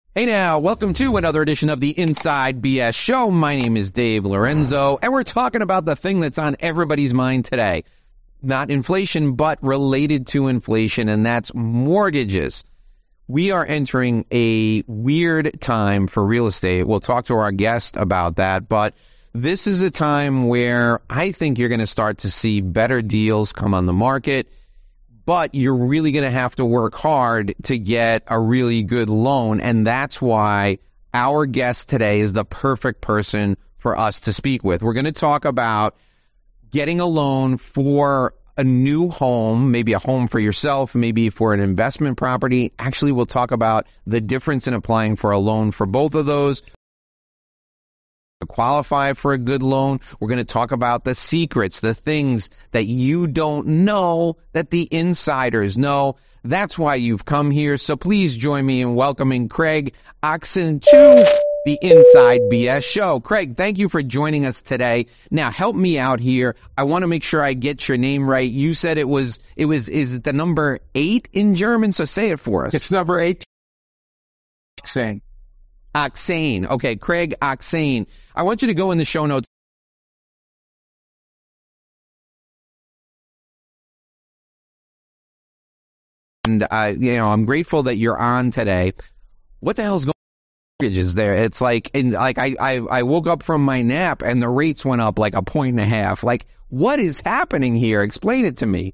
Hey now, welcome to another edition of the Inside BS Show. My name is Dave Lorenzo, and we're talking about the thing that's on everybody's mind today. Not inflation, but related to inflation, and that's mortgages. We are entering a weird time for real estate. We'll talk to our guest about that, but this is a time where I think you're going to start to see better deals come on the market. But you're really going to have to work hard to get a really good loan. And that's why our guest today is the perfect person for us to speak with. We're going to talk about getting a loan for a new home, maybe a home for yourself, maybe for an investment property. Actually, we'll talk about the difference in applying for a loan for both of those. To qualify for a good loan, we're going to talk about the secrets, the things that you don't know that the insiders know. That's why you've come here. So please join me in welcoming Craig Oxen to the Inside BS Show. Craig, thank you for joining us today. Now, help me out here. I want to make sure I get your name right. You said is it the number 8 in German? So say it for us. It's number 8. Saying. Oxane. Okay, Craig Oxane. I want you to go in the show notes. And, I'm grateful that you're on today. What the hell's going on with mortgages there? It's like, I woke up from my nap and the rates went up like 1.5 points. Like, what is happening here? Explain it to me.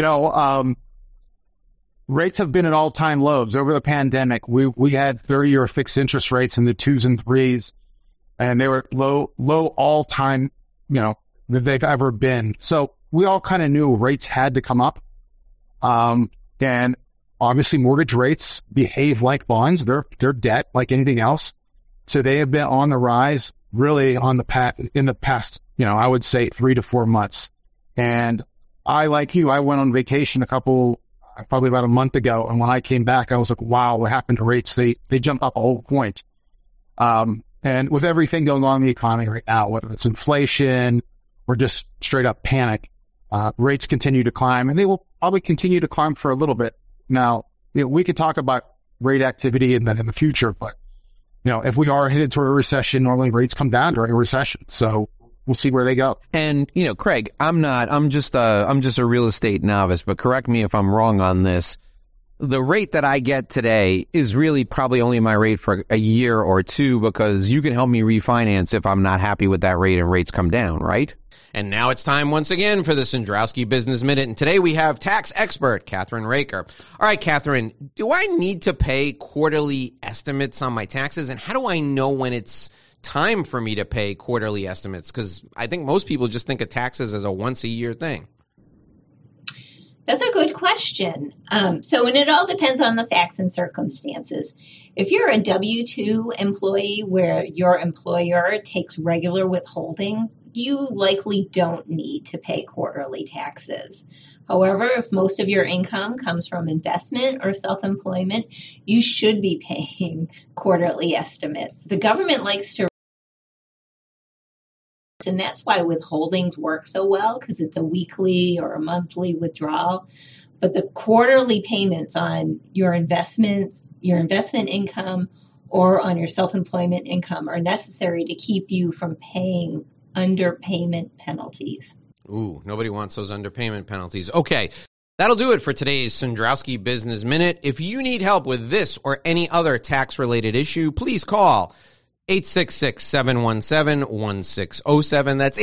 Rates have been at all-time lows. Over the pandemic, we had 30-year fixed interest rates in the 2s and 3s, and they were low all-time, that they've ever been. So we all kind of knew rates had to come up. And obviously mortgage rates behave like bonds. They're debt like anything else. So they have been on the rise really in the past, I would say 3 to 4 months. And I, like you, I went on vacation probably about a month ago. And when I came back, I was like, wow, what happened to rates? They jumped up a whole point. And with everything going on in the economy right now, whether it's inflation or just straight up panic, rates continue to climb, and they will probably continue to climb for a little bit. Now, we could talk about rate activity in the future, but if we are headed toward a recession, normally rates come down during a recession. So we'll see where they go. And, Craig, I'm just a real estate novice, but correct me if I'm wrong on this. The rate that I get today is really probably only my rate for a year or two, because you can help me refinance if I'm not happy with that rate and rates come down, right? And now it's time once again for the Cendrowski Business Minute. And today we have tax expert Catherine Raker. All right, Catherine, do I need to pay quarterly estimates on my taxes? And how do I know when it's time for me to pay quarterly estimates? Because I think most people just think of taxes as a once-a-year thing. That's a good question. And it all depends on the facts and circumstances. If you're a W-2 employee where your employer takes regular withholding, you likely don't need to pay quarterly taxes. However, if most of your income comes from investment or self-employment, you should be paying quarterly estimates. The government likes to, and that's why withholdings work so well, because it's a weekly or a monthly withdrawal. But the quarterly payments on your investment income or on your self-employment income are necessary to keep you from paying underpayment penalties. Ooh, nobody wants those underpayment penalties. Okay, that'll do it for today's Cendrowski Business Minute. If you need help with this or any other tax-related issue, please call 866-717-1607. That's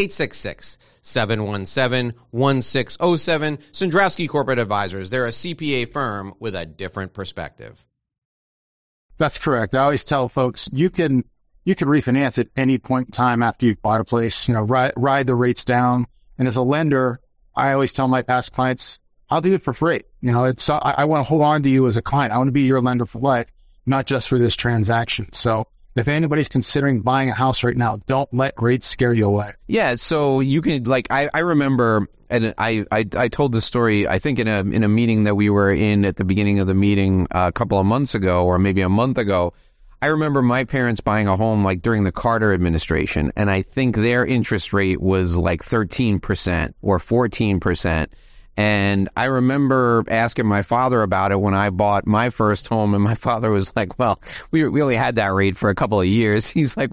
866-717-1607. Cendrowski Corporate Advisors. They're a CPA firm with a different perspective. That's correct. I always tell folks you can refinance at any point in time after you've bought a place. Ride the rates down. And as a lender, I always tell my past clients, I'll do it for free. I want to hold on to you as a client. I want to be your lender for life, not just for this transaction. So if anybody's considering buying a house right now, don't let rates scare you away. Yeah, so you can, I remember, and I told this story, I think in a meeting that we were in at the beginning of the meeting a couple of months ago, or maybe a month ago. I remember my parents buying a home during the Carter administration, and I think their interest rate was 13% or 14%. And I remember asking my father about it when I bought my first home, and my father was like, well, we only had that rate for a couple of years. He's like,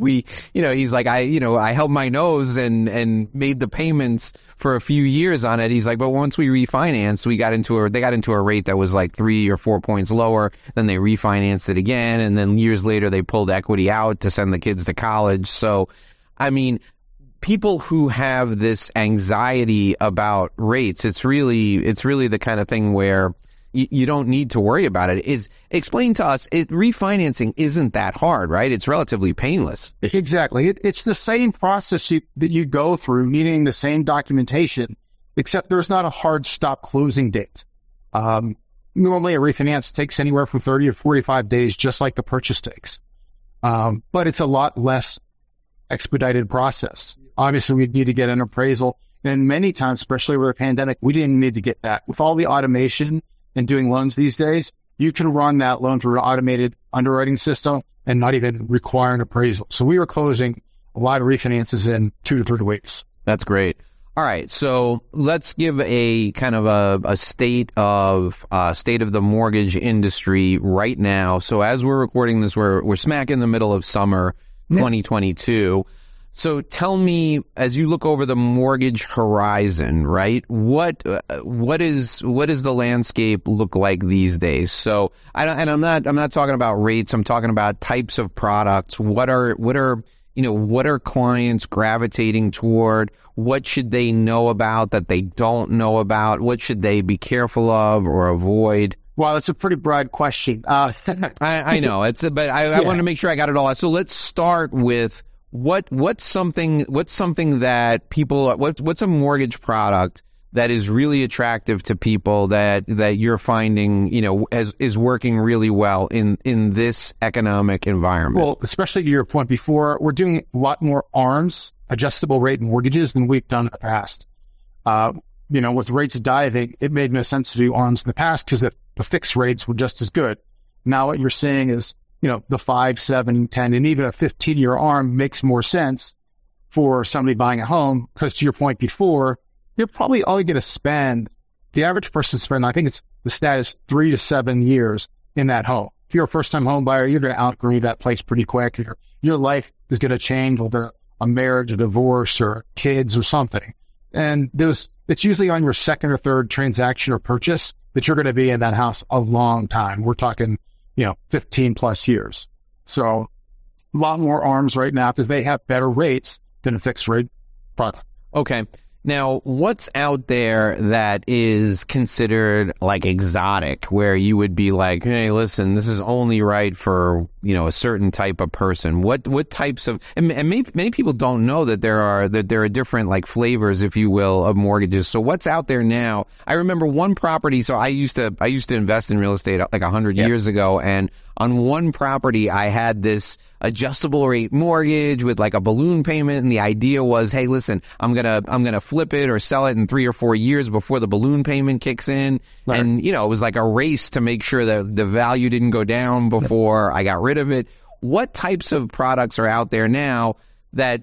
I held my nose and made the payments for a few years on it. He's like, but once we refinanced, they got into a rate that was like 3 or 4 points lower. Then they refinanced it again. And then years later, they pulled equity out to send the kids to college. So, I mean, people who have this anxiety about rates, it's really the kind of thing where you don't need to worry about it. Explain to us, refinancing isn't that hard, right? It's relatively painless. Exactly. It's the same process that you go through, needing the same documentation, except there's not a hard stop closing date. Normally a refinance takes anywhere from 30 to 45 days, just like the purchase takes. But it's a lot less expedited process. Obviously, we need to get an appraisal. And many times, especially with the pandemic, we didn't need to get that. With all the automation and doing loans these days, you can run that loan through an automated underwriting system and not even require an appraisal. So we were closing a lot of refinances in 2 to 3 weeks. That's great. All right. So let's give a kind of a state of the mortgage industry right now. So as we're recording this, we're smack in the middle of summer 2022. So tell me, as you look over the mortgage horizon, right? What is the landscape look like these days? So I'm not talking about rates. I'm talking about types of products. What are clients gravitating toward? What should they know about that they don't know about? What should they be careful of or avoid? Well, it's a pretty broad question. I know I want to make sure I got it all. So let's start with what's something that people, what's a mortgage product that is really attractive to people that you're finding, is working really well in this economic environment? Well, especially to your point before, we're doing a lot more ARMs, adjustable rate mortgages, than we've done in the past. With rates diving, it made no sense to do ARMs in the past because the fixed rates were just as good. Now what you're seeing is, the 5, 7, 10, and even a 15-year ARM makes more sense for somebody buying a home because, to your point before, you're probably only going to spend, the average person spend, I think the stat is 3 to 7 years in that home. If you're a first-time home buyer, you're going to outgrow that place pretty quick. Your life is going to change, whether a marriage, a divorce, or kids or something. And it's usually on your second or third transaction or purchase that you're going to be in that house a long time. We're talking 15 plus years. So a lot more ARMs right now because they have better rates than a fixed rate product. Okay. Now, what's out there that is considered like exotic, where you would be like, hey, listen, this is only right for, a certain type of person? What types of, and many people don't know that there are different like flavors, if you will, of mortgages. So what's out there now? I remember one property. So I used to invest in real estate like 100 years ago. And on one property, I had this adjustable rate mortgage with like a balloon payment. And the idea was, hey, listen, I'm going to flip it or sell it in 3 or 4 years before the balloon payment kicks in. Right. And, it was like a race to make sure that the value didn't go down before I got rid of it. What types of products are out there now that,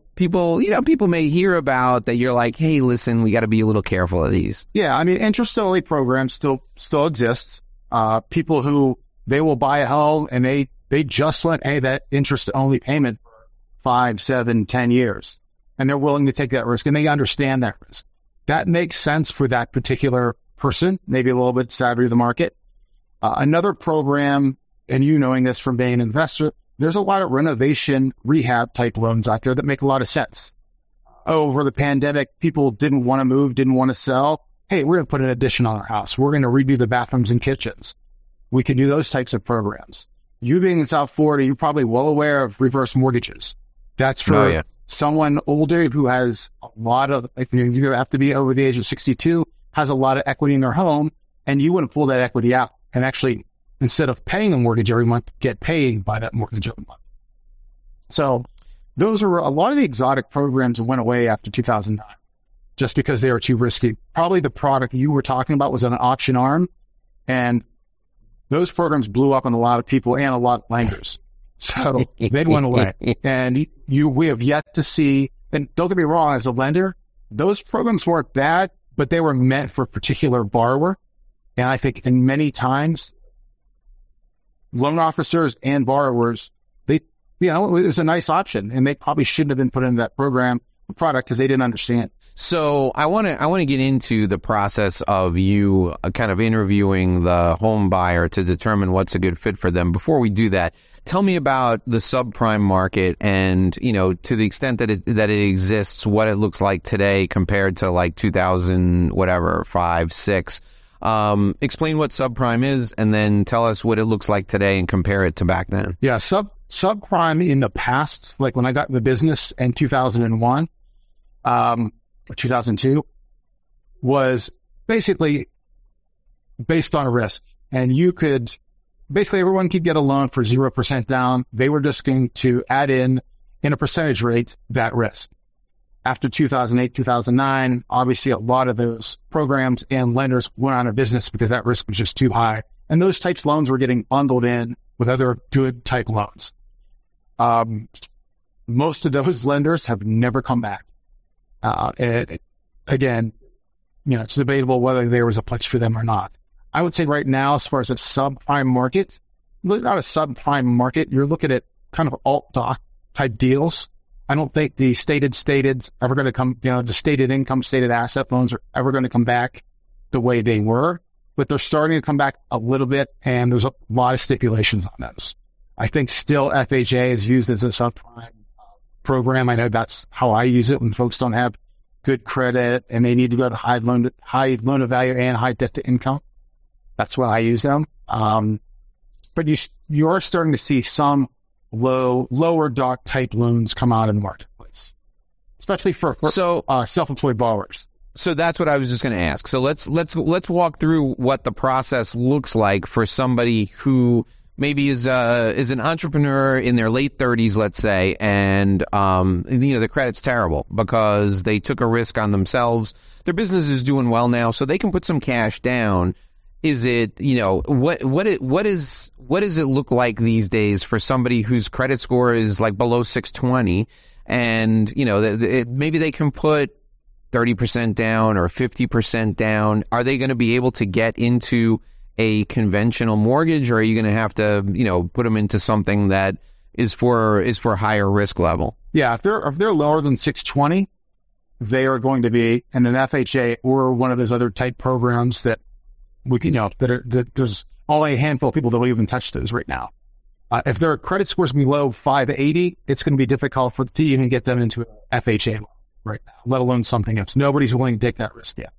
people may hear about that you're like, hey, listen, we got to be a little careful of these? Yeah. I mean, interest-only programs still exist. People who, they will buy a home and they just want that interest-only payment for 5, 7, 10 years. And they're willing to take that risk and they understand that risk. That makes sense for that particular person, maybe a little bit savvy of the market. Another program, and knowing this from being an investor, there's a lot of renovation rehab type loans out there that make a lot of sense. Over the pandemic, people didn't want to move, didn't want to sell. Hey, we're going to put an addition on our house. We're going to redo the bathrooms and kitchens. We can do those types of programs. You being in South Florida, you're probably well aware of reverse mortgages. That's for someone older who has a lot of, you have to be over the age of 62, has a lot of equity in their home, and you want to pull that equity out and actually, instead of paying a mortgage every month, get paid by that mortgage every month. So those are a lot of the exotic programs that went away after 2009 just because they were too risky. Probably the product you were talking about was an auction arm, and those programs blew up on a lot of people and a lot of lenders. So they went away. And we have yet to see, and don't get me wrong, as a lender, those programs weren't bad, but they were meant for a particular borrower. And I think in many times, loan officers and borrowers, it was a nice option, and they probably shouldn't have been put into that program product because they didn't understand. So I want to get into the process of you kind of interviewing the home buyer to determine what's a good fit for them. Before we do that, tell me about the subprime market and, to the extent that it exists, what it looks like today compared to like 2000, whatever, 5, 6. Explain what subprime is, and then tell us what it looks like today and compare it to back then. Yeah, subprime in the past, like when I got in the business in 2001, or 2002, was basically based on risk. And everyone could get a loan for 0% down. They were just going to add in a percentage rate, that risk. After 2008, 2009, obviously a lot of those programs and lenders went out of business because that risk was just too high. And those types of loans were getting bundled in with other good type loans. Most of those lenders have never come back. And again, it's debatable whether there was a place for them or not. I would say right now, as far as a subprime market, not a subprime market, you're looking at kind of alt-doc type deals. I don't think the stated ever going to come, the stated income, stated asset loans are ever going to come back the way they were, but they're starting to come back a little bit, and there's a lot of stipulations on those. I think still FHA is used as a subprime program. I know that's how I use it when folks don't have good credit and they need to go to high loan to value and high debt to income. That's why I use them. But you are starting to see some lower doc type loans come out in the marketplace, especially for self-employed borrowers. So that's what I was just going to ask. So let's walk through what the process looks like for somebody who maybe is an entrepreneur in their late 30s, let's say, and the credit's terrible because they took a risk on themselves. Their business is doing well now, so they can put some cash down. Is it, what does it look like these days for somebody whose credit score is like below 620, and maybe they can put 30% down or 50% down? Are they going to be able to get into a conventional mortgage, or are you going to have to, put them into something that is for higher risk level? Yeah, if they're lower than 620, they are going to be in an FHA or one of those other type programs that there's only a handful of people that will even touch those right now. If their credit score is below 580, it's going to be difficult to even get them into an FHA right now, let alone something else. Nobody's willing to take that risk yet.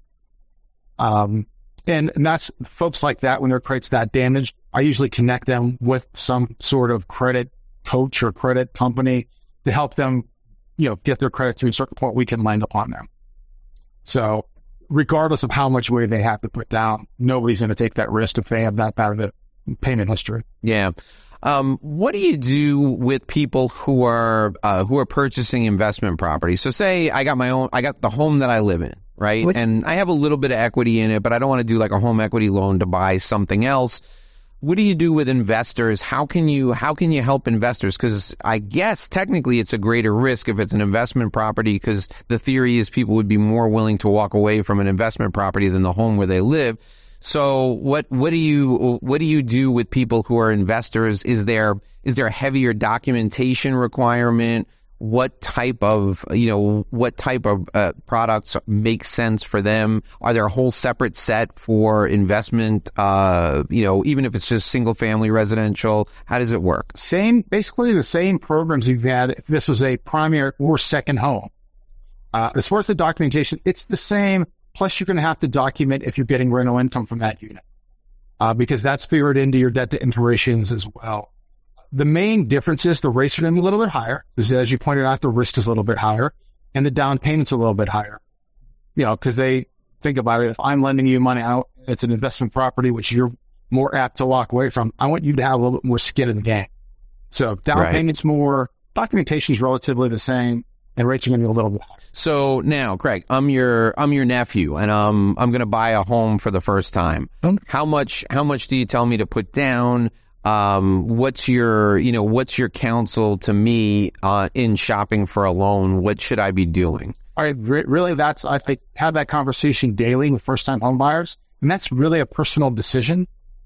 And that's folks like that, when their credit's that damaged, I usually connect them with some sort of credit coach or credit company to help them, get their credit to a certain point we can lend upon them. So regardless of how much money they have to put down, nobody's going to take that risk if they have that bad of a payment history. Yeah. What do you do with people who are purchasing investment property? So say I got the home that I live in, right? And I have a little bit of equity in it, but I don't want to do like a home equity loan to buy something else. What do you do with investors? How can you help investors? Because I guess technically it's a greater risk if it's an investment property, because the theory is people would be more willing to walk away from an investment property than the home where they live. So what do you do with people who are investors? Is there a heavier documentation requirement? What type of products make sense for them? Are there a whole separate set for investment? Even if it's just single family residential, how does it work? Basically the same programs you've had if this was a primary or second home. As far as the documentation, it's the same. Plus, you're going to have to document if you're getting rental income from that unit, because that's figured into your debt to income ratios as well. The main difference is the rates are going to be a little bit higher, because as you pointed out, the risk is a little bit higher, and the down payment's a little bit higher. Because they think about it. If I'm lending you money out, it's an investment property, which you're more apt to walk away from. I want you to have a little bit more skin in the game. So down payment's more, documentation's relatively the same, and rates are going to be a little bit higher. So now, Craig, I'm your nephew, and I'm going to buy a home for the first time. How much do you tell me to put down? what's your counsel to me in shopping for a loan? What should I be doing? All right, really, I think, have that conversation daily with first-time home buyers, and that's really a personal decision.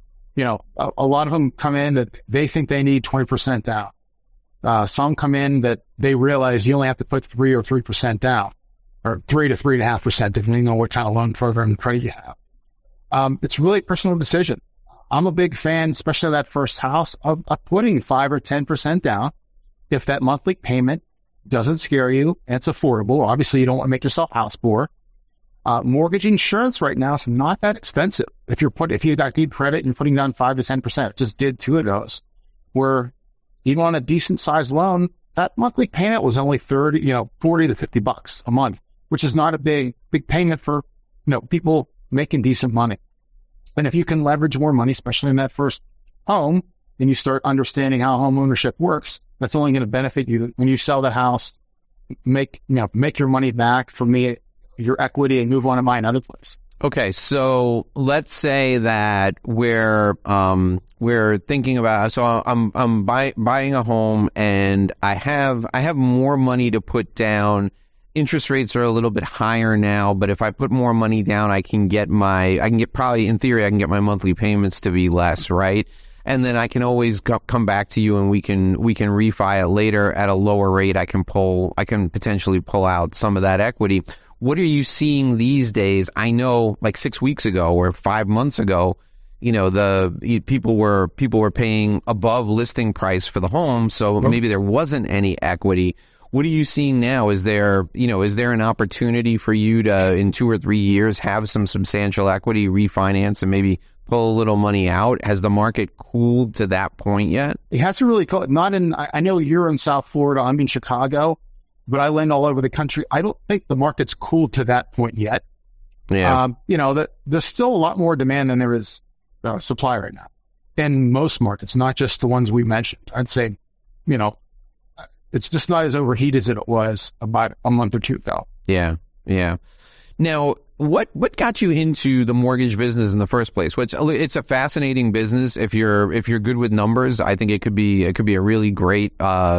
A lot of them come in that they think they need 20% down. Some come in that they realize you only have to put 3% down, or 3 to 3.5%, depending on what kind of loan program and credit you have. It's really a personal decision. I'm a big fan, especially that first house, of putting 5 or 10% down if that monthly payment doesn't scare you and it's affordable. Obviously, you don't want to make yourself house poor. Mortgage insurance right now is not that expensive. If you got good credit and you're putting down 5 to 10%, just did 2 of those, where even on a decent sized loan, that monthly payment was only $40 to $50 a month, which is not a big payment for, people making decent money. And if you can leverage more money, especially in that first home, and you start understanding how home ownership works, that's only going to benefit you when you sell the house, make your money back from your equity and move on to buy another place. Okay, so let's say that we're thinking about, so I'm buying a home and I have more money to put down. Interest rates are a little bit higher now, but if I put more money down, I can get probably, in theory, I can get my monthly payments to be less, right? And then I can always come back to you and we can refi it later at a lower rate. I can potentially pull out some of that equity. What are you seeing these days? I know like 6 weeks ago or 5 months ago, people were paying above listing price for the home. So maybe there wasn't any equity. What are you seeing now? Is there an opportunity for you to, in 2 or 3 years, have some substantial equity, refinance, and maybe pull a little money out? Has the market cooled to that point yet? It hasn't really cooled. I know you're in South Florida, I'm in Chicago, but I lend all over the country. I don't think the market's cooled to that point yet. Yeah. There's still a lot more demand than there is supply right now in most markets, not just the ones we mentioned. I'd say, it's just not as overheated as it was about a month or two ago. Yeah. Yeah. Now, what got you into the mortgage business in the first place? Which it's a fascinating business. If you're good with numbers, I think it could be a really great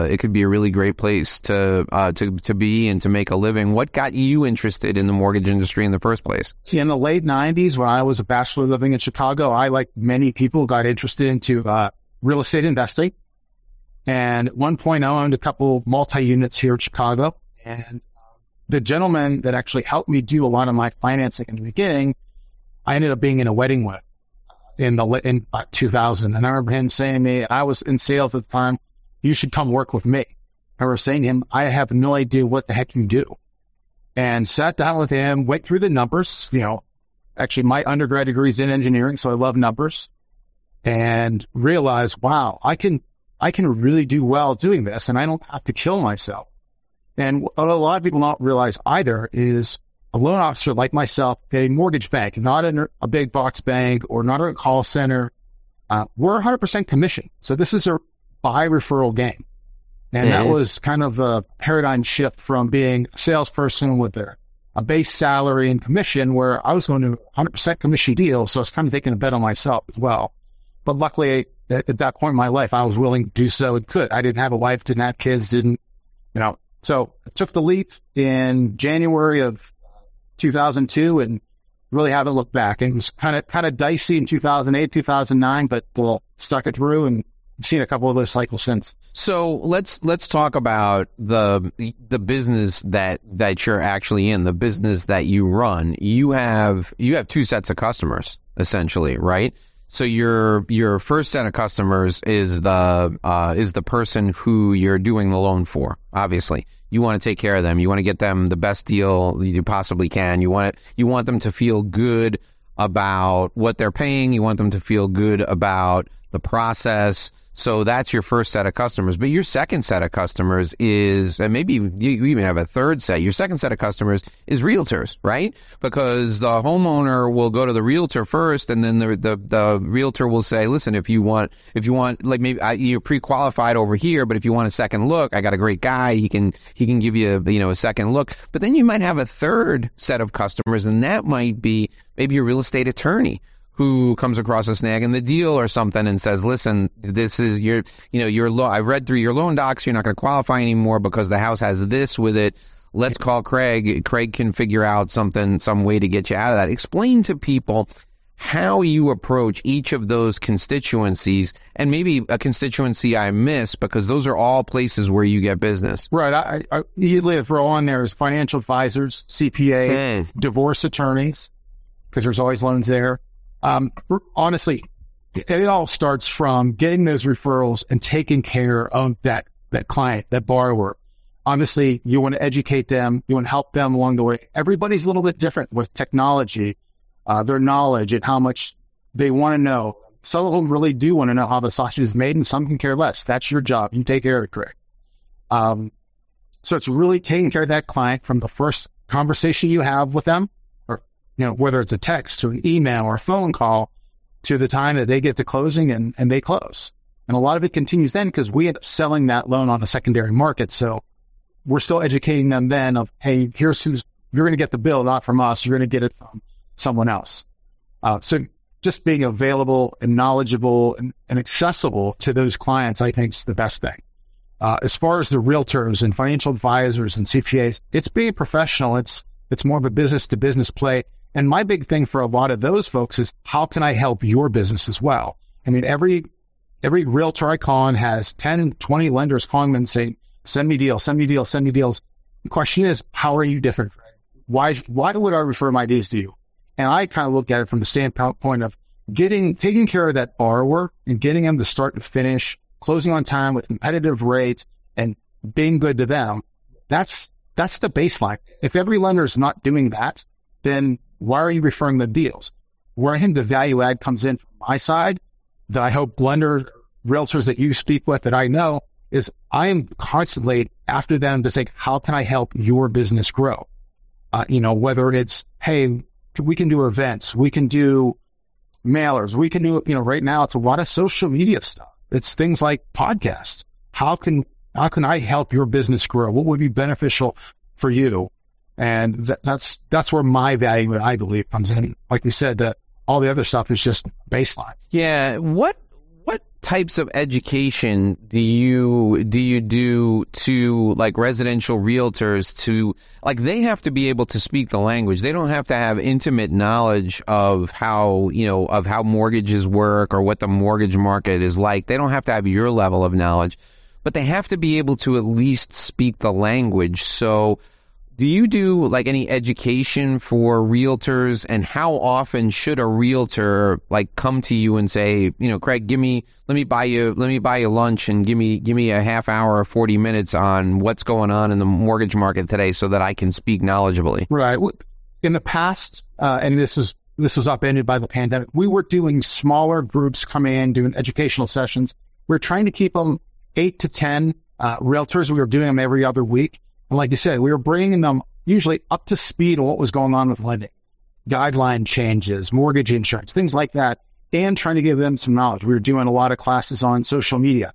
place to be and to make a living. What got you interested in the mortgage industry in the first place? In the late 90s, when I was a bachelor living in Chicago, I, like many people, got interested into real estate investing. And at one point, I owned a couple multi-units here in Chicago. And the gentleman that actually helped me do a lot of my financing in the beginning, I ended up being in a wedding with in 2000. And I remember him saying to me, I was in sales at the time, you should come work with me. I remember saying to him, I have no idea what the heck you do. And sat down with him, went through the numbers. Actually, my undergrad degree is in engineering, so I love numbers. And realized, wow, I can really do well doing this, and I don't have to kill myself. And what a lot of people don't realize either is a loan officer like myself at a mortgage bank, not in a big box bank or not a call center, we're 100% commission. So this is a buy referral game. And that was kind of a paradigm shift from being a salesperson with a base salary and commission, where I was going to 100% commission deal. So I was kind of taking a bet on myself as well. But luckily, at that point in my life, I was willing to do so and could. I didn't have a wife, didn't have kids, So I took the leap in January of 2002 and really haven't looked back. It was kind of dicey in 2008, 2009, but stuck it through, and I've seen a couple of those cycles since. So let's talk about the business that you're actually in, the business that you run. You have 2 sets of customers essentially, right? So your first set of customers is the person who you're doing the loan for. Obviously, you want to take care of them. You want to get them the best deal you possibly can. You want them to feel good about what they're paying. You want them to feel good about the process. So that's your first set of customers. But your second set of customers is, and maybe you even have a third set, your second set of customers is realtors, right? Because the homeowner will go to the realtor first, and then the realtor will say, listen, if you want, like maybe you're pre-qualified over here, but if you want a second look, I got a great guy. He can give you a second look. But then you might have a third set of customers, and that might be maybe a real estate attorney who comes across a snag in the deal or something and says, listen, this is your I read through your loan docs. You're not going to qualify anymore because the house has this with it. Let's call Craig. Craig can figure out some way to get you out of that. Explain to people how you approach each of those constituencies, and maybe a constituency I miss, because those are all places where you get business. Right. I usually throw on there is financial advisors, CPA, divorce attorneys, because there's always loans there. Honestly, it all starts from getting those referrals and taking care of that client, that borrower. Obviously, you want to educate them. You want to help them along the way. Everybody's a little bit different with technology, their knowledge and how much they want to know. Some of them really do want to know how the sausage is made, and some can care less. That's your job. You take care of it, Craig. So it's really taking care of that client from the first conversation you have with them, or whether it's a text or an email or a phone call, to the time that they get to closing and they close. And a lot of it continues then because we end up selling that loan on a secondary market. So we're still educating them then of, hey, here's you're going to get the bill, not from us. You're going to get it from someone else. So just being available and knowledgeable and accessible to those clients, I think, is the best thing. As far as the realtors and financial advisors and CPAs, it's being professional. It's more of a business to business play. And my big thing for a lot of those folks is, how can I help your business as well? I mean, every realtor I call on has 10, 20 lenders calling them and saying, send me deals, send me deals, send me deals. The question is, how are you different? Why would I refer my deals to you? And I kind of look at it from the standpoint of taking care of that borrower and getting them to start to finish, closing on time with competitive rates and being good to them. That's the baseline. If every lender is not doing that, then why are you referring them deals? Where I think the value add comes in from my side, that I hope lenders, realtors that you speak with that I know, is I am constantly after them to say, how can I help your business grow? Whether it's, hey, we can do events, we can do mailers, we can do, right now it's a lot of social media stuff. It's things like podcasts. How can I help your business grow? What would be beneficial for you? And that's where my value, I believe, comes in. Like we said, that all the other stuff is just baseline. Yeah. What types of education do you do to like residential realtors to, like, they have to be able to speak the language. They don't have to have intimate knowledge of how mortgages work or what the mortgage market is like. They don't have to have your level of knowledge, but they have to be able to at least speak the language. So do you do like any education for realtors, and how often should a realtor like come to you and say, Craig, let me buy you lunch and give me a half hour or 40 minutes on what's going on in the mortgage market today so that I can speak knowledgeably? Right. In the past, and this was upended by the pandemic, we were doing smaller groups coming in, doing educational sessions. We're trying to keep them 8 to 10 realtors. We were doing them every other week. And like you said, we were bringing them usually up to speed on what was going on with lending, guideline changes, mortgage insurance, things like that, and trying to give them some knowledge. We were doing a lot of classes on social media.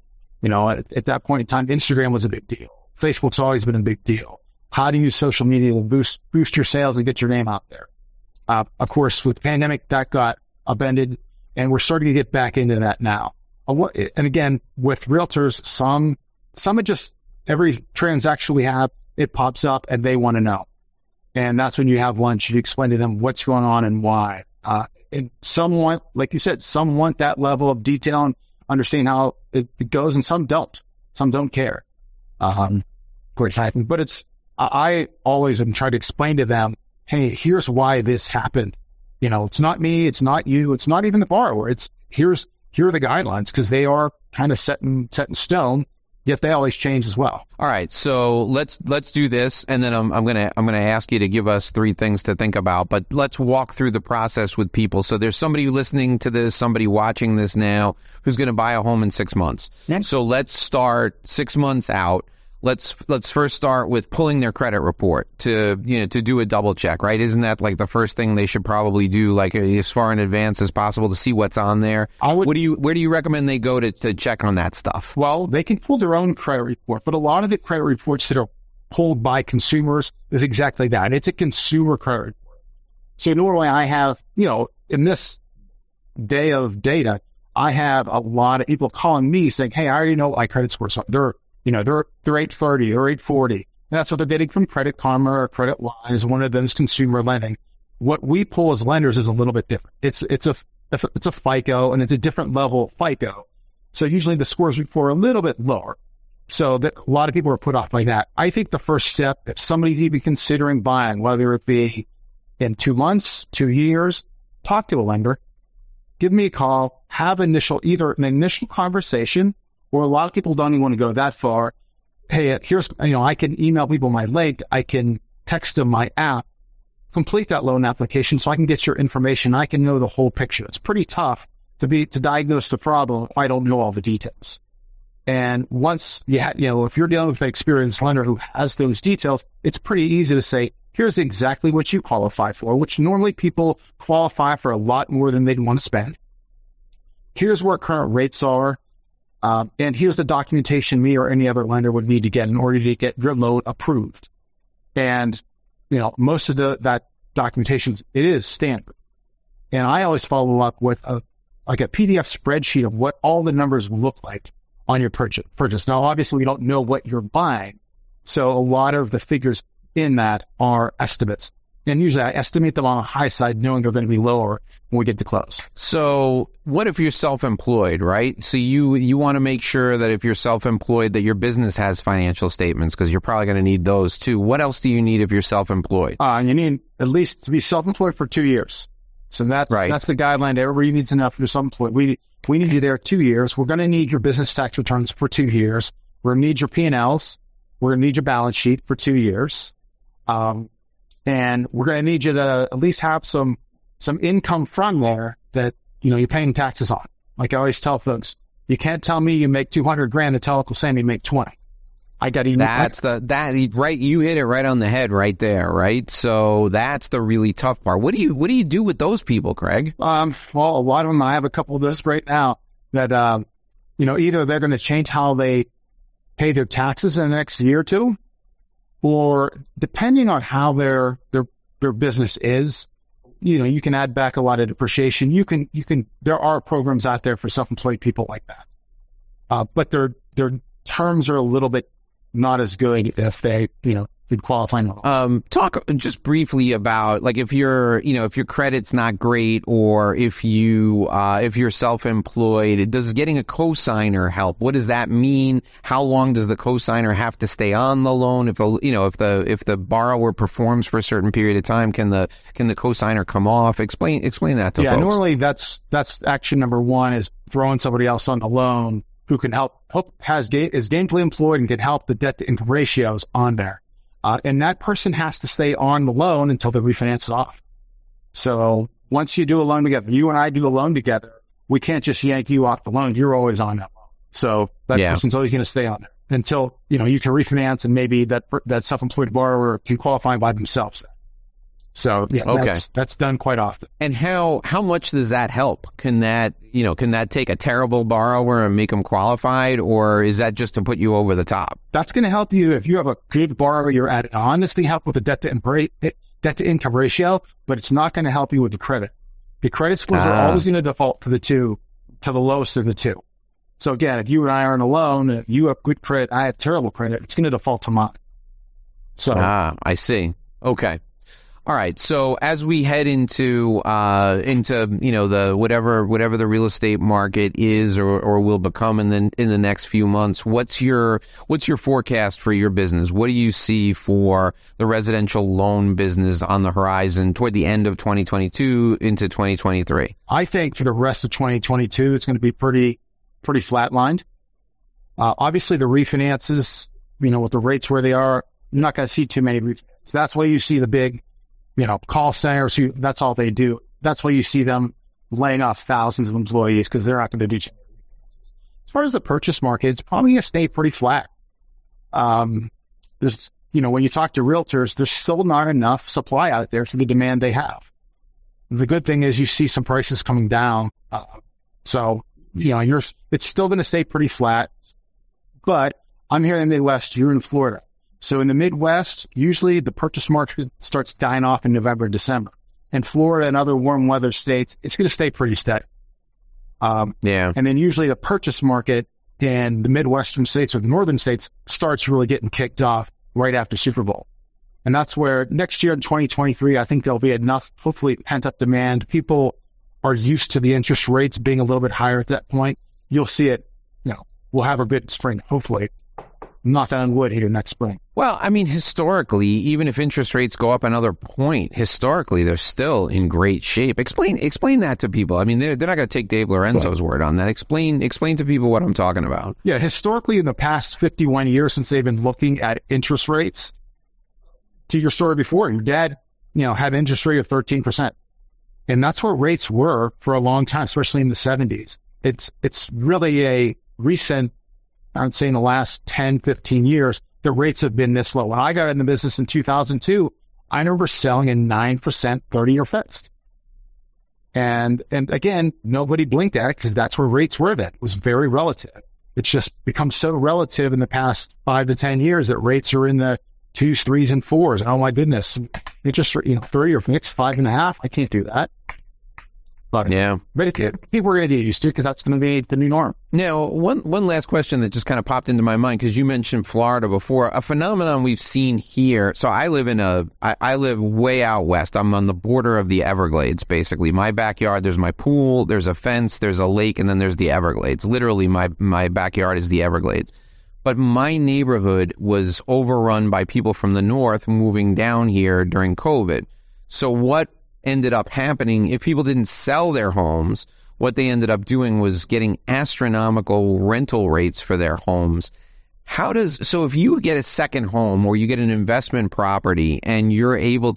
At that point in time, Instagram was a big deal. Facebook's always been a big deal. How to use social media to boost your sales and get your name out there. Of course, with the pandemic, that got upended, and we're starting to get back into that now. And again, with realtors, some are just, every transaction we have, it pops up and they want to know. And that's when you have lunch, you explain to them what's going on and why. And some want, like you said, some want that level of detail and understand how it goes, and some don't. Some don't care. But I always am trying to explain to them, hey, here's why this happened. It's not me, it's not you, it's not even the borrower. Here are the guidelines, because they are kind of set in stone. Yet they always change as well. All right, so let's do this, and then I'm gonna ask you to give us 3 things to think about. But let's walk through the process with people. So there's somebody listening to this, somebody watching this now, who's going to buy a home in 6 months. Yep. So let's start 6 months out. Let's first start with pulling their credit report to do a double check, right? Isn't that like the first thing they should probably do, like as far in advance as possible, to see what's on there? Where do you recommend they go to check on that stuff? Well, they can pull their own credit report, but a lot of the credit reports that are pulled by consumers is exactly that. It's a consumer credit report. So normally I have, in this day of data, I have a lot of people calling me saying, hey, I already know what my credit score is. So they're 830 or 840. And that's what they're getting from Credit Karma or Credit Wise. One of them is consumer lending. What we pull as lenders is a little bit different. It's a FICO, and it's a different level of FICO. So usually the scores are a little bit lower. So that a lot of people are put off by that. I think the first step, if somebody's even considering buying, whether it be in 2 months, 2 years, talk to a lender, give me a call, have either an initial conversation, or a lot of people don't even want to go that far. Hey, I can email people my link. I can text them my app, complete that loan application so I can get your information. I can know the whole picture. It's pretty tough to diagnose the problem if I don't know all the details. And once if you're dealing with an experienced lender who has those details, it's pretty easy to say, here's exactly what you qualify for, which normally people qualify for a lot more than they'd want to spend. Here's where current rates are. And here's the documentation me or any other lender would need to get in order to get your loan approved. And, most of that documentation, it is standard. And I always follow up with a PDF spreadsheet of what all the numbers look like on your purchase. Now, obviously, we don't know what you're buying. So a lot of the figures in that are estimates. And usually I estimate them on the high side, knowing they're going to be lower when we get to close. So what if you're self-employed, right? So you want to make sure that if you're self-employed that your business has financial statements, because you're probably going to need those too. What else do you need if you're self-employed? You need at least to be self-employed for 2 years. So that's the guideline. Everybody needs enough if you're self-employed. We need you there 2 years. We're going to need your business tax returns for 2 years. We're going to need your P&Ls. We're going to need your balance sheet for 2 years. And we're going to need you to at least have some income from there that, you're paying taxes on. Like I always tell folks, you can't tell me you make $200,000 and tell Uncle Sam you make 20. I got to right. You hit it right on the head right there. Right. So that's the really tough part. What do you do with those people, Craig? Well, a lot of them, I have a couple of those right now that, either they're going to change how they pay their taxes in the next year or two, or depending on how their business is, you can add back a lot of depreciation. There are programs out there for self-employed people like that. But their terms are a little bit not as good if they, would qualify. Talk just briefly about if your credit's not great, or if you're self-employed, does getting a cosigner help? What does that mean? How long does the cosigner have to stay on the loan? If the borrower performs for a certain period of time, can the cosigner come off? Explain that to folks. Normally that's action number one, is throwing somebody else on the loan who can is gainfully employed and can help the debt to income ratios on there. And that person has to stay on the loan until they refinance it off. So once you do a loan together, you and I do a loan together, we can't just yank you off the loan. You're always on that loan. So that person's always going to stay on there until, you can refinance, and maybe that self-employed borrower can qualify by themselves. So that's done quite often. And how much does that help? Can that take a terrible borrower and make them qualified, or is that just to put you over the top? That's going to help you if you have a good borrower you're adding on. That's going to help with the debt to income ratio, but it's not going to help you with the credit. The credit scores are always going to default to the lowest of the two. So again, if you and I are on a loan, if you have good credit, I have terrible credit, it's going to default to mine. So I see. Okay. All right. So as we head into the whatever the real estate market is or will become in the next few months, what's your forecast for your business? What do you see for the residential loan business on the horizon toward the end of 2022 into 2023? I think for the rest of 2022, it's going to be pretty flatlined. Obviously, the refinances, with the rates where they are, you're not going to see too many refinances. That's why you see the big call centers, that's all they do. That's why you see them laying off thousands of employees, because they're not going to do too many refinances. As far as the purchase market, it's probably going to stay pretty flat. There's, when you talk to realtors, there's still not enough supply out there for the demand they have. The good thing is you see some prices coming down. So, it's still going to stay pretty flat. But I'm here in the Midwest, you're in Florida. So in the Midwest, usually the purchase market starts dying off in November, December. In Florida and other warm weather states, it's going to stay pretty steady. And then usually the purchase market in the Midwestern states or the northern states starts really getting kicked off right after Super Bowl. And that's where next year in 2023, I think there'll be enough, hopefully, pent-up demand. People are used to the interest rates being a little bit higher at that point. You'll see it, we'll have a good spring, hopefully. Knock on wood here next spring. Well, I mean, historically, even if interest rates go up another point, historically, they're still in great shape. Explain that to people. I mean, they're not going to take Dave Lorenzo's word on that. Explain to people what I'm talking about. Yeah, historically, in the past 51 years since they've been looking at interest rates, to your story before, your dad, had an interest rate of 13%. And that's where rates were for a long time, especially in the 70s. It's really a recent, I would say in the last 10, 15 years, the rates have been this low. When I got in the business in 2002, I remember selling a 9% 30-year fixed. And again, nobody blinked at it because that's where rates were then. It was very relative. It's just become so relative in the past 5 to 10 years that rates are in the 2s, 3s, and 4s. Oh my goodness. Interest rate, 30-year fixed, 5.5. I can't do that. But people are going to get used to it because that's going to be the new norm. Now, one last question that just kind of popped into my mind because you mentioned Florida before. A phenomenon we've seen here. So I live way out west. I'm on the border of the Everglades, basically. My backyard, there's my pool, there's a fence, there's a lake, and then there's the Everglades. Literally, my backyard is the Everglades. But my neighborhood was overrun by people from the north moving down here during COVID. So what ended up happening, if people didn't sell their homes, what they ended up doing was getting astronomical rental rates for their homes. So if you get a second home or you get an investment property and you're able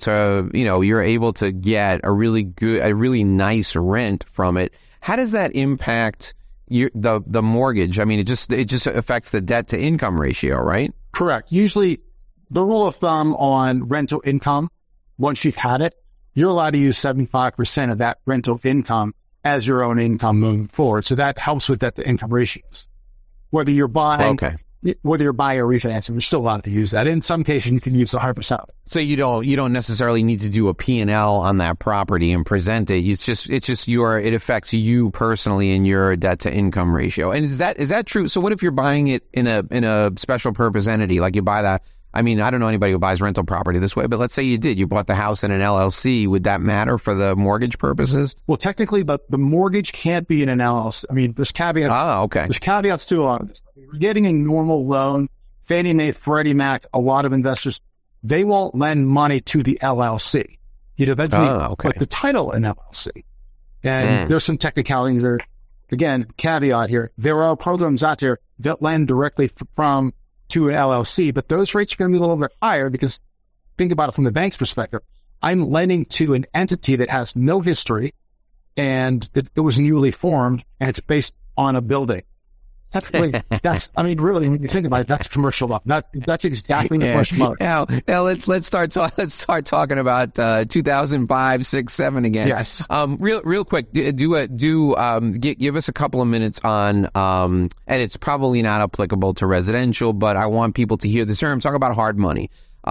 to get a really nice rent from it, how does that impact the mortgage? I mean, it just affects the debt to income ratio, right? Correct. Usually the rule of thumb on rental income, once you've had it, you're allowed to use 75% of that rental income as your own income moving forward. So that helps with debt to income ratios. Whether you're buying or refinancing, you're still allowed to use that. In some cases, you can use 100%. So you don't necessarily need to do a P&L on that property and present it. It affects you personally in your debt to income ratio. And is that true? So what if you're buying it in a special purpose entity, like you buy that? I mean, I don't know anybody who buys rental property this way, but let's say you did. You bought the house in an LLC. Would that matter for the mortgage purposes? Well, technically, the mortgage can't be in an LLC. I mean, there's caveats. Okay. There's caveats to a lot of this. If you're getting a normal loan, Fannie Mae, Freddie Mac, a lot of investors, they won't lend money to the LLC. You'd eventually put the title in LLC. And there's some technicalities there. Again, caveat here. There are programs out there that lend directly to an LLC, but those rates are going to be a little bit higher because think about it from the bank's perspective. I'm lending to an entity that has no history and it was newly formed and it's based on a building. Really, when you think about it, that's commercial law. That's exactly the commercial law. Now let's start talking about 2005, 6, 7 again. Yes. Real quick, give us a couple of minutes on and it's probably not applicable to residential, but I want people to hear the term. Talk about hard money.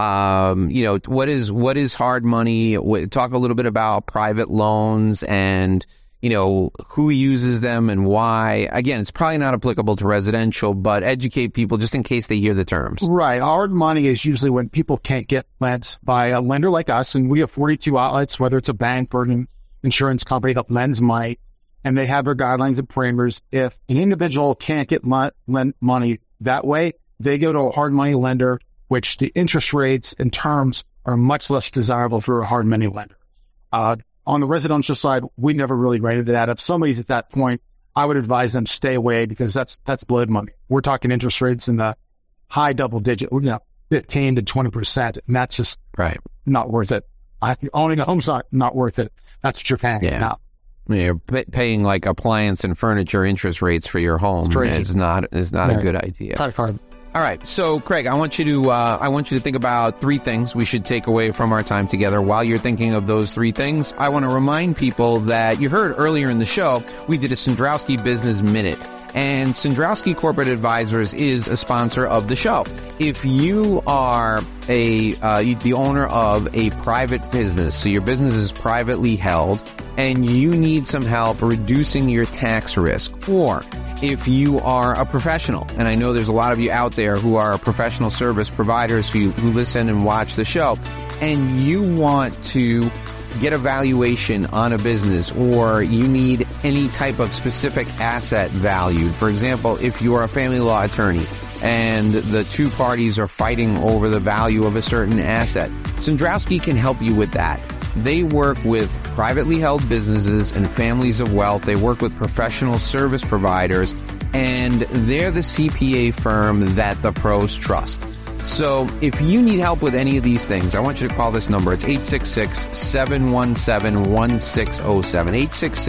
What is hard money? Talk a little bit about private loans and who uses them and why. Again, it's probably not applicable to residential, but educate people just in case they hear the terms. Right. Hard money is usually when people can't get lent by a lender like us, and we have 42 outlets, whether it's a bank or an insurance company that lends money, and they have their guidelines and parameters. If an individual can't get lent money that way, they go to a hard money lender, which the interest rates and terms are much less desirable for a hard money lender. On the residential side, we never really ran into that. If somebody's at that point, I would advise them stay away because that's blood money. We're talking interest rates in the high double digit, 15 to 20%, and that's just not worth it. Owning a home's not worth it. That's what you're paying now. You're paying like appliance and furniture interest rates for your home. It's not a good idea. All right, so Craig, I want you to think about 3 things we should take away from our time together. While you're thinking of those 3 things, I want to remind people that you heard earlier in the show, we did a Cendrowski Business Minute. And Cendrowski Corporate Advisors is a sponsor of the show. If you are the owner of a private business, so your business is privately held, and you need some help reducing your tax risk, or if you are a professional, and I know there's a lot of you out there who are professional service providers who listen and watch the show, and you want to get a valuation on a business, or you need any type of specific asset valued. For example, if you are a family law attorney and the two parties are fighting over the value of a certain asset, Cendrowski can help you with that. They work with privately held businesses and families of wealth. They work with professional service providers, and they're the CPA firm that the pros trust. So if you need help with any of these things, I want you to call this number. It's 866-717-1607.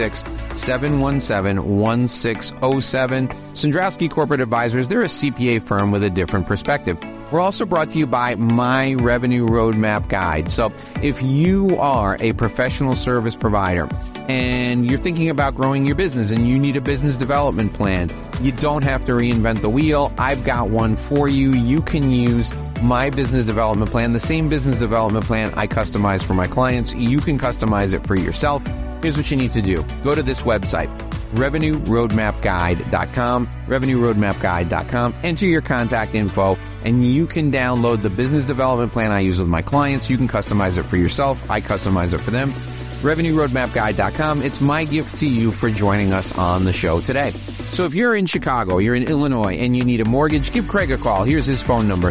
866-717-1607. Cendrowski Corporate Advisors, they're a CPA firm with a different perspective. We're also brought to you by My Revenue Roadmap Guide. So if you are a professional service provider and you're thinking about growing your business and you need a business development plan, you don't have to reinvent the wheel. I've got one for you. You can use my business development plan, the same business development plan I customize for my clients. You can customize it for yourself. Here's what you need to do. Go to this website, RevenueRoadmapGuide.com, RevenueRoadmapGuide.com. Enter your contact info, and you can download the business development plan I use with my clients. You can customize it for yourself. I customize it for them. RevenueRoadmapGuide.com. It's my gift to you for joining us on the show today. So if you're in Chicago, you're in Illinois, and you need a mortgage, give Craig a call. Here's his phone number,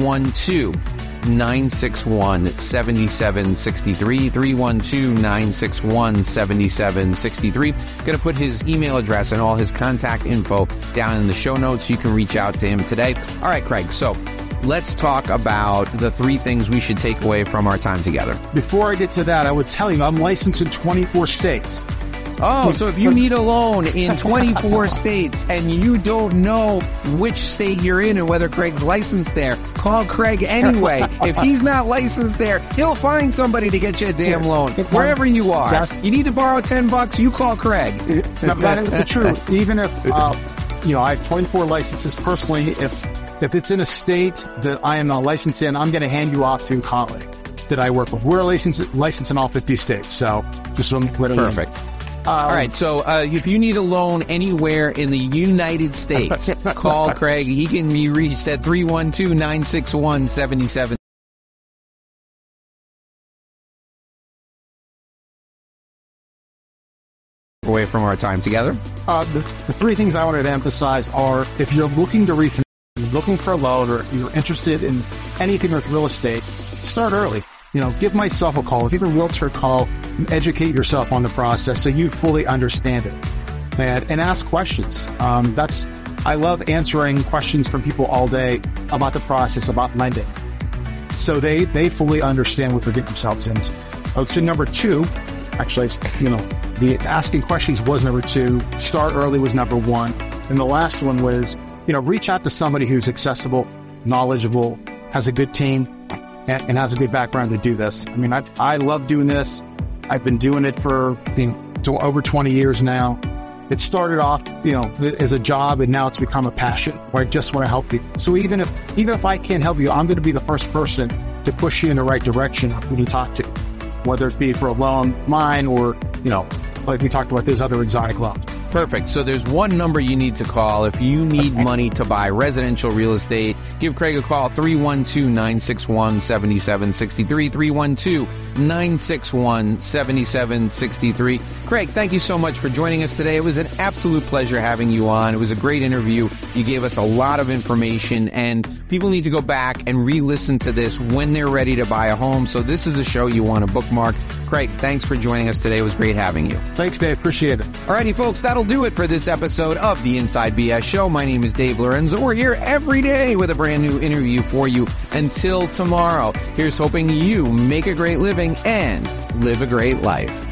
312-961-7763, 312-961-7763. Going to put his email address and all his contact info down in the show notes. You can reach out to him today. All right, Craig, so let's talk about the three things we should take away from our time together. Before I get to that, I would tell you I'm licensed in 24 states. Oh, so if you need a loan in 24 states and you don't know which state you're in and whether Craig's licensed there, call Craig anyway. If he's not licensed there, he'll find somebody to get you a damn loan. Wherever you are. You need to borrow $10, you call Craig. That is the truth. Even if, I have 24 licenses personally, if it's in a state that I am not licensed in, I'm going to hand you off to a colleague that I work with. We're licensed in all 50 states, so just perfect. All right, so if you need a loan anywhere in the United States, call Craig. He can be reached at 312-961-7763. Away from our time together. The three things I wanted to emphasize are, if you're looking to refinance, looking for a loan, or you're interested in anything with real estate, start early. Give myself a call, give a realtor a call, and educate yourself on the process so you fully understand it. And ask questions. I love answering questions from people all day about the process, about lending. So they fully understand what they're getting themselves into. So number two, actually, the asking questions was number two, start early was number one. And the last one was, reach out to somebody who's accessible, knowledgeable, has a good team, and has a good background to do this. I mean, I love doing this. I've been doing it for over 20 years now. It started off, as a job, and now it's become a passion where I just want to help people. So even if I can't help you, I'm going to be the first person to push you in the right direction of who to talk to, whether it be for a loan, mine, or like we talked about, those other exotic loans. Perfect. So there's one number you need to call if you need money to buy residential real estate. Give Craig a call, 312-961-7763, 312-961-7763. Craig, thank you so much for joining us today. It was an absolute pleasure having you on. It was a great interview. You gave us a lot of information, and people need to go back and re-listen to this when they're ready to buy a home. So this is a show you want to bookmark. Craig, thanks for joining us today. It was great having you. Thanks, Dave. Appreciate it. Alrighty, folks, that'll do it for this episode of the Inside BS Show. My name is Dave Lorenzo. We're here every day with a brand new interview for you. Until tomorrow, here's hoping you make a great living and live a great life.